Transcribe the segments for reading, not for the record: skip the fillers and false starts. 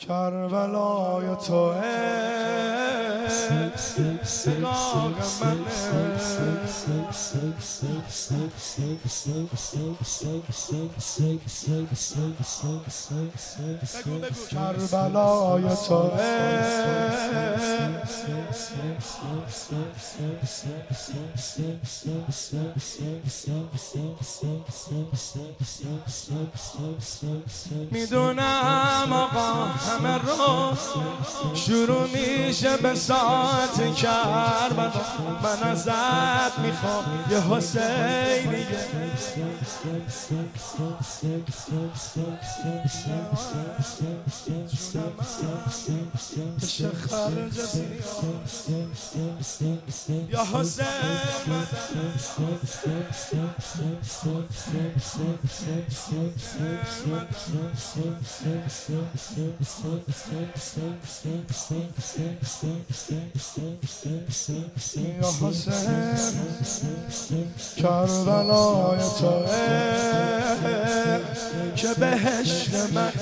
کربلای تو سگاه منه کربلای تو میدونم آقا همه روز شروع میشه به ساعت کربلا من ازت میخوام یه حسینیه بشه خرج یا حسین یا حسین کربلای تو که بهشت من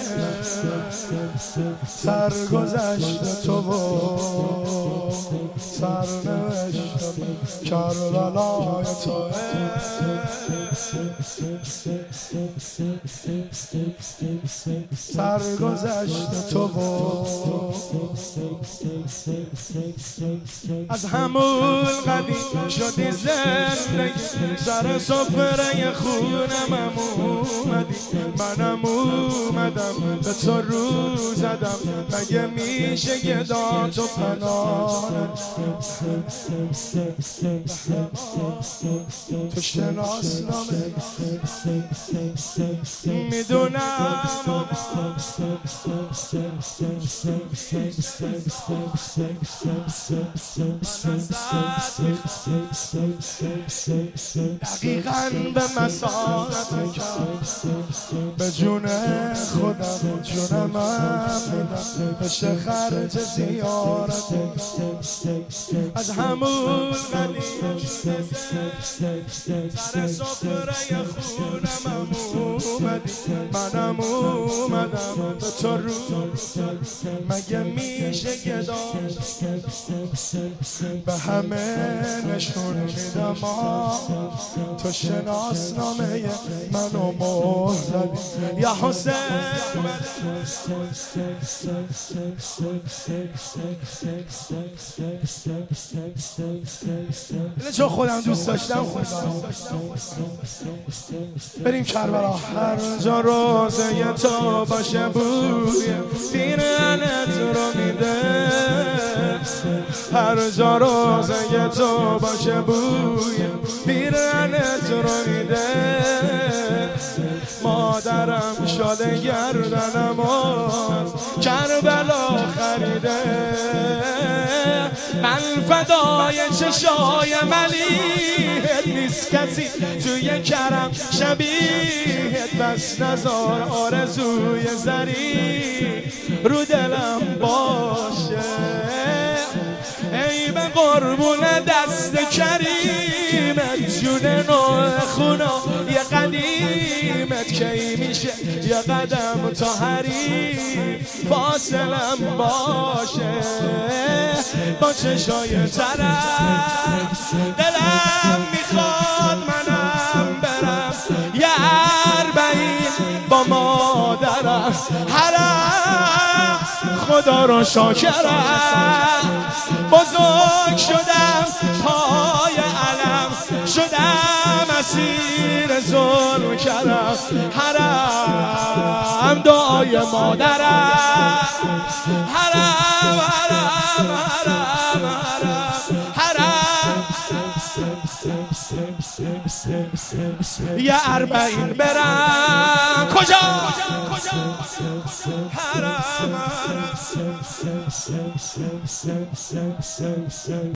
سرگذشت تو و سرنوشت کربلای تو سرگذشت تو و از همون قدیم شدی زندگی سر سفره خونم اومدی منم اومدم به تو رو زدم مگه میشه یه داد و پناهت تو شناسنامه میدونم دقیقاً به مساحت کرد به جون خودم جونم میدم بشه خرج زیارت از همون قدیم سر سفره خونم اومدی منم اومدم به تو رو مگه میشه یه دار به همه نشون میدم تو شناسنامه منو مهر زدی یا حسین چون خودم دوست داشتم بریم کربلا هر جا روزه تو باشه بوی پیرهنت رو میده هر جا روزه تو باشه بوی پیرهنت رو میده مادرم شده گردنم از کربلا خریده من فدای چشای ملیحت نیست کسی توی کرم شبیهت بس نزار آرزوی زری رو دلم باشه ای به قربون دست کریمت جون نوع خونا یه قدیمت کی میشه یه قدم تا حریم فاصلم باشه با چشای طرف دلم میخواد منم برم یه اربعین با مادرم حرم خدا رو شاکرم بزرگ شدم پای علم شدم اسیر ظلم کردم حرم دعای مادرم حرم حرم حرم حرم حرم یه اربعین برم کجا حرم حرم